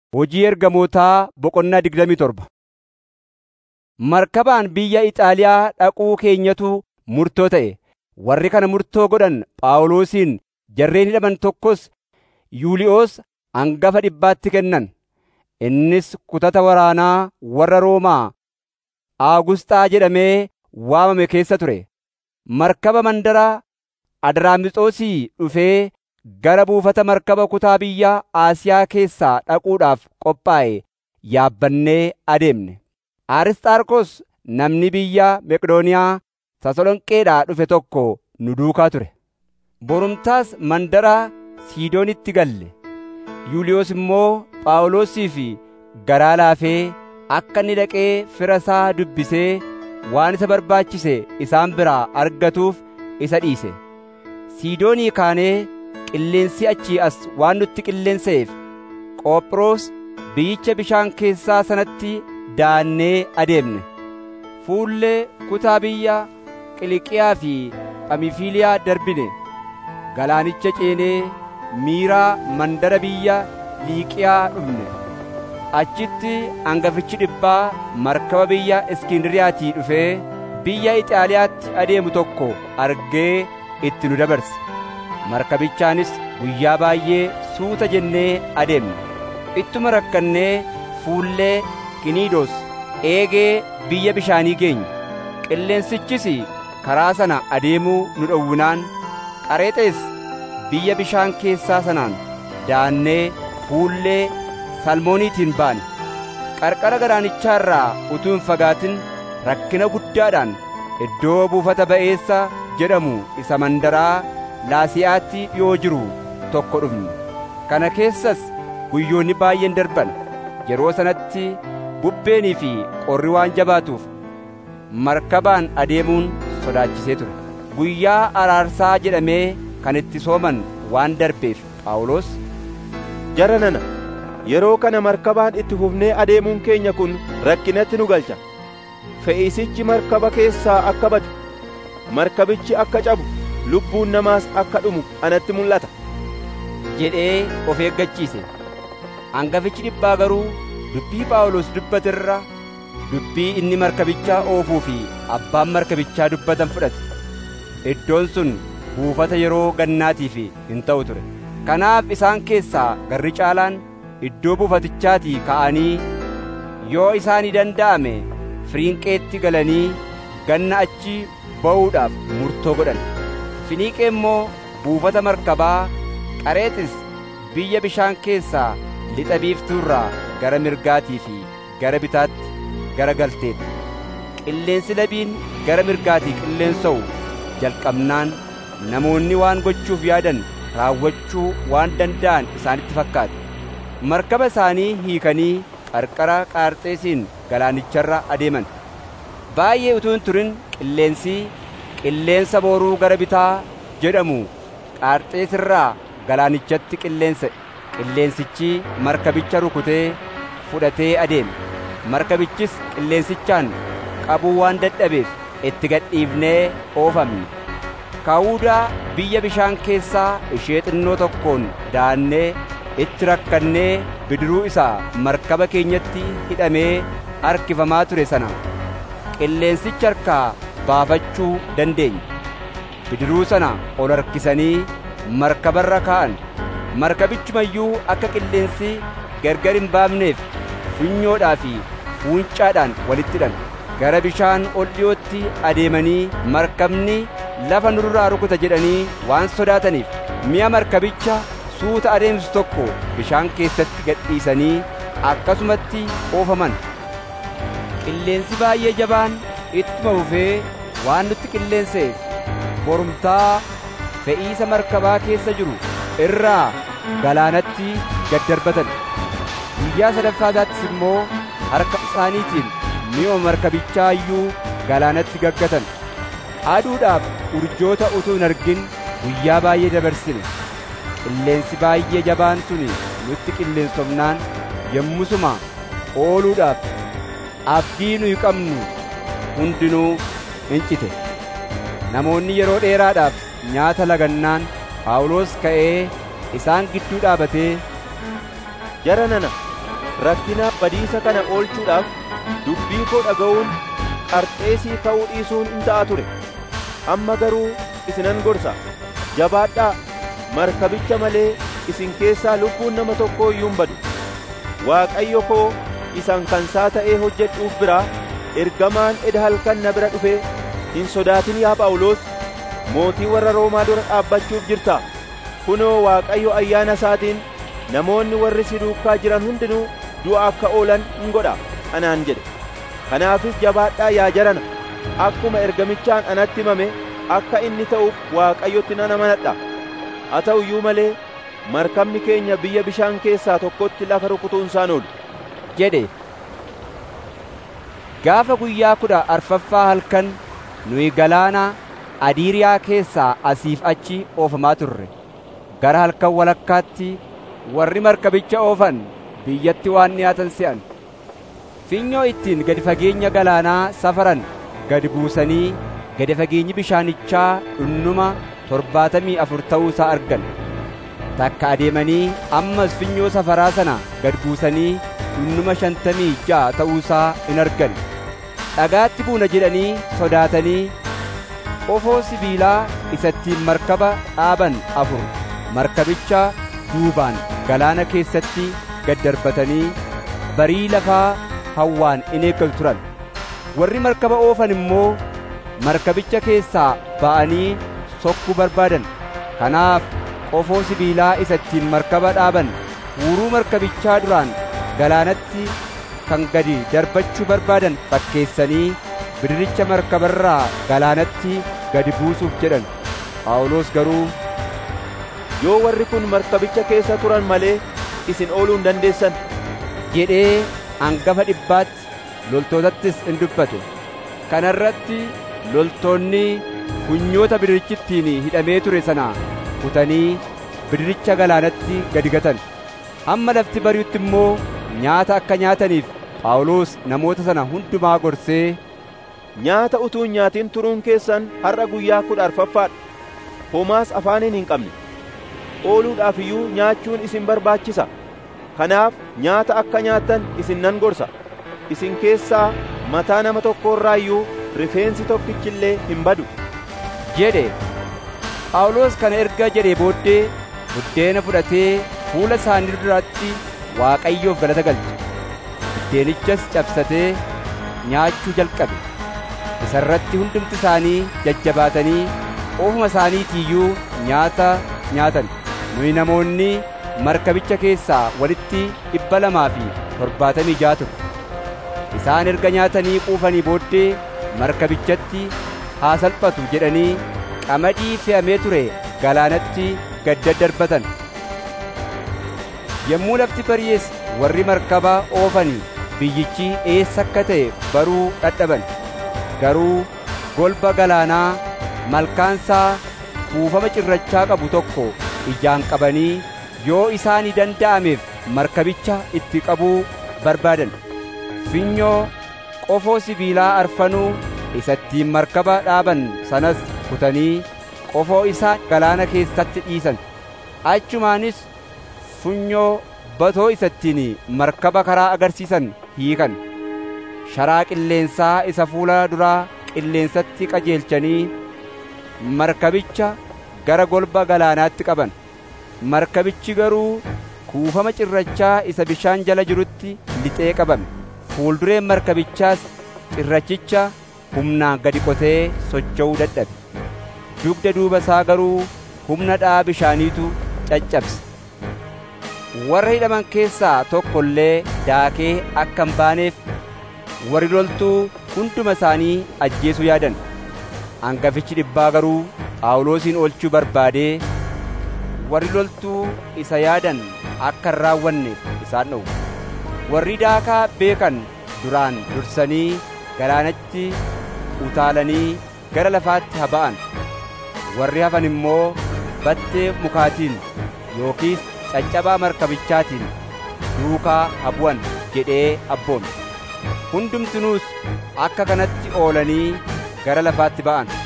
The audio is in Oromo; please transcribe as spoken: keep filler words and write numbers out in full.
Hojii Ergamootaa boqonnaa digdamii torba. Markabaan biyya Ixaaliyaa dhaquu keenyatu murtoo ta'e. Warri kana murtoo godhan Phaawulosin jarreen hidhaman tokkos Yuuliyoos hangafa dhibbaatti kennan. Innis kutata waraanaa warra Roomaa Aagusxaa jedhamee waamame keessa ture. Markaba mandara Adraamiixoosii dhufee gara buufata markaba kutaa biyya Asiyaa keessaa dhaquudhaaf qophaa'e yaabbannee adeemne. Arisxaarkos namni biyya Meqedooniyaa Tasalonqeedhaa dhufe tokko nu duukaa ture. Borumtaas mandara Siidoonitti galle. Yuuliyoos immoo Phaawulosiif garaa laafee akka inni dhaqee fira isaa dubbisee waan isa barbaachise isaan biraa argatuuf isa dhiise. Siidoonii kaanee qilleensi achii as waan nutti qilleenseef Qophiroos biyyicha bishaan keessaa sanatti daannee adeemne. Fuullee kutaa biyya Qiliqiyaa fi Phamiifiliyaa darbine. Galaanicha ceenee Miiraa mandara biyya Liiqiyaa dhufne. Achitti hangafichi dhibbaa markaba biyya Iskindriyaatii dhufee biyya Ixaaliyaatti adeemu tokko argee itti nu dabarse. Markabichaanis guyyaa baay'ee suuta jennee adeemne. Ittuma rakkannee fuullee Kiniidoos eegee biyya bishaanii geenye. Qilleensichis karaa sana adeemuu nu dhowwinaan Qareexees biyya bishaan keessaa sanaan daannee fuullee Salmooniitiin baane. Qarqara galaanichaa irraa utuu hin fagaatin rakkina guddaadhaan iddoo buufata ba'eessa jedhamu isa mandaraa Laasiyaatti dhi'oo jiru tokko dhufne. Kana keessas guyyoonni baay'een darban. Yeroo sanatti bubbeenii fi qorri waan jabaatuuf markabaan adeemuun sodaachisee ture. Guyyaa araarsaa jedhamee kan itti sooman waan darbeef Phaawulos, Jara nana, yeroo kana markabaan itti fufnee adeemuun keenya kun rakkinatti nu galcha. Fe'iisichi markaba keessaa akka badu, markabichi akka cabu, lubbuun namaas akka dhumu anatti mul'ata jedhee of eeggachiise. Hangafichi dhibbaa garuu dubbii Phaawulos dubbate irra dubbii inni markabichaa oofuu fi abbaan markabichaa dubbatan fudhate. Iddoon sun buufata yeroo gannaatiif hin ta'u ture. Kanaaf isaan keessaa garri caalaan iddoo buufatichaatii ka'anii yoo isaanii danda'ame Finiiqeetti galanii ganna achi ba'uudhaaf murtoo godhan. Finiiqee immoo buufata markabaa Qareexis biyya bishaan keessaa lixa biiftuurraa gara mirgaatii fi gara bitaatti gara galteetti. Qilleensi labiin gara mirgaatii qilleensa'u jalqabnaan namoonni waan gochuuf yaadan raawwachuu waan danda'an isaanitti fakkaate. Markaba isaanii hiikanii qarqara Qaarxeesiin galaanicharra adeeman. Baay'ee utuu hin turin qilleensi qilleensa booruu gara bitaa jedhamu Qaarxees irraa galaanichatti qilleense. Qilleensichi markabicha rukutee fudhatee adeeme. Markabichis qilleensichaan qabuu waan dadhabeef itti gadhiifnee oofamne. Kaawudaa biyya bishaan keessaa ishee xinnoo tokkoon daannee itti rakkannee bidiruu isaa markaba keenyatti hidhamee harkifamaa ture sana qilleensicha harkaa baafachuu dandeenye. Bidiruu sana ol harkisanii markabarra kaa'an. Markabichumayyuu akka qilleensi gargar hin baafneef funyoodhaa fi fuuncaadhaan walitti hidhan. Gara bishaan ol dhi'ootti adeemanii markabni lafa nurraa rukuta jedhanii waan sodaataniif mi'a markabicha suuta adeemsu tokko bishaan keessatti gadhiisanii akkasumatti oofaman. Qilleensi baay'ee jabaan ittuma fufee waan nutti qilleenseef borumtaa fe'iisa markabaa keessa jiru irraa galaanatti gad darbatan. Guyyaa sadaffaataattis immoo harka isaaniitiin mi'a markabichaa iyyuu galaanatti gaggatan. Aduudhaaf urjoota utuu hin argin guyyaa baay'ee dabarsine. Qilleensi baay'ee jabaan suni nutti qilleensofnaan yommusuma ooluudhaaf abdii nuyi qabnu hundinuu hin cite. Namoonni yeroo dheeraadhaaf nyaata lagannaan Phaawulos ka'ee isaan gidduu dhaabatee, Jara nana, rakkinaaf badiisa kana oolchuudhaaf dubbii koo dhaga'uun qarxeesii ka'uu dhiisuun in ta'a ture. Amma garuu isinan gorsa, jabaadhaa, markabicha malee isin keessaa lubbuun nama tokkoo iyyuu hin badu. Waaqayyo koo isan kansaa ta'ee hojjedhuuf biraa ergamaan eda halkan na bira dhufe, hin sodaatin yaa Phaawulos, mootii warra Roomaa dura dhaabbachuuf jirta. Kunoo Waaqayyo ayyaana isaatiin namoonni warri si duukaa jiran hundinuu du'a akka oolan in godha anaan jedhe. Kanaafis jabaadhaa yaa jarana, akkuma ergamichaan anatti himame akka inni ta'uuf Waaqayyotti nan amanadha. Haa ta'u iyyuu malee markabni keenya biyya bishaan keessaa tokkotti lafa rukutuun isaan oolu jedhe. Gaafa guyyaa kudha arfaffaa halkan nuyi galaana Adiiriyaa keessaa asiif achi oofamaa turre. Gara halkan walakkaatti warri markabicha oofan biyyatti waan dhiyaatan se'an. Finyoo ittiin gadi fageenya galaanaa safaran gadi buusanii gadi fageenyi bishaanichaa dhunnuma torbaatamii afur ta'uu isaa argan. Takka adeemanii ammas finyoo safaraa sana gad buusanii dhunnuma shantamii ja'a ta'uu isaa in argan. Dhagaatti buuna jedhanii sodaatanii qofoo sibiilaa isa ittiin markaba dhaaban afur markabicha duubaan galaana keessatti gad darbatanii barii lafaa hawwaan in eeggatu turan. Warri markaba oofan immoo markabicha keessaa ba'anii sokkuu barbaadan. Kanaaf qofoo sibiilaa isa ittiin markaba dhaaban huuruu markabichaa duraan galaanatti kan gadi darbachuu barbaadan fakkeessanii bidiricha markabarraa galaanatti gadi buusuuf jedhan. Phaawulos garuu, yoo warri kun markabicha keessa turan malee isin ooluu hin dandeessan jedhee hangafa dhibbaatti loltootattis in dubbate. Kana irratti loltoonni funyoota bidirichittiin hidhamee ture sana kutanii bidiricha galaanatti gadi gatan. Hamma lafti bari'utti immoo nyaata akka nyaataniif Phaawulos namoota sana hundumaa gorsee, nyaata utuu hin nyaatin turuun keessan har'a guyyaa kudha arfaffaadha. Homaas afaaniin hin qabne. Ooluudhaaf iyyuu nyaachuun isin barbaachisa. Kanaaf nyaata akka nyaattan isin nan gorsa. Isin keessaa mataa nama tokko irraa iyyuu rifeensi tokkichillee hin badu jedhe. Phaawulos kana erga jedhee booddee buddeena fudhatee fuula isaanii duratti Waaqayyoof galata galche. Buddeenichas cabsatee nyaachuu jalqabe. Isa irratti hundumti isaanii jajjabaatanii ofuma isaaniitii iyyuu nyaata nyaatan. Nuyi namoonni markabicha keessaa walitti dhibba lamaa fi torbaatamii ja'a turre. Isaan erga nyaatanii quufanii booddee markabichatti haa salphatu jedhanii qamadii fe'amee ture galaanatti gad daddarbatan. Yommuu lafti bari'es warri markaba oofanii biyyichi eessa akka ta'e baruu dadhaban. Garuu golba galaanaa malkaansaa kuufama cirrachaa qabu tokko ijaan qabanii yoo isaanii danda'ameef markabicha itti qabuu barbaadan. Finyoo qofoo sibiilaa arfanuu isa ittiin markaba dhaaban sanas kutanii qofoo isaa galaana keessatti dhiisan. Achumaanis funyoo batoo isa ittiin markaba karaa agarsiisan hiikan. Sharaa qilleensaa isa fuula duraa qilleensatti qajeelchanii markabicha gara golba galaanaatti qaban. Markabichi garuu kuufama cirrachaa isa bishaan jala jirutti lixee qabame. Fuuldureen markabichaas cirrachicha humnaan gadi qotee socho'uu dadhabe. Dugda duuba isaa garuu humna dha'aa bishaaniitu caccabse. Warra hidhaman keessaa tokko illee daakee akka hin baaneef warri loltuu hunduma isaanii ajjeesuu yaadan. Hangafichi dhibbaa garuu Phaawulosin oolchuu barbaadee warri loltuu isa yaadan akka hin raawwanneef isaan dhowwe. Warri daakaa beekan duraan dursanii galaanatti utaalanii gara lafaatti haa ba'an. Warri hafan immoo battee mukaatiin yookiis caccabaa markabichaatiin duukaa haa bu'an jedhee abboome. Hundumtinuus akka kanatti oolanii gara lafaatti ba'an.